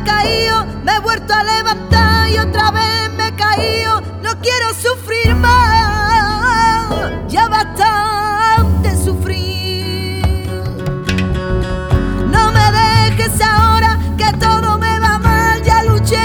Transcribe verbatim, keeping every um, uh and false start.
caído, me he vuelto a levantar y otra vez me he caído. No quiero sufrir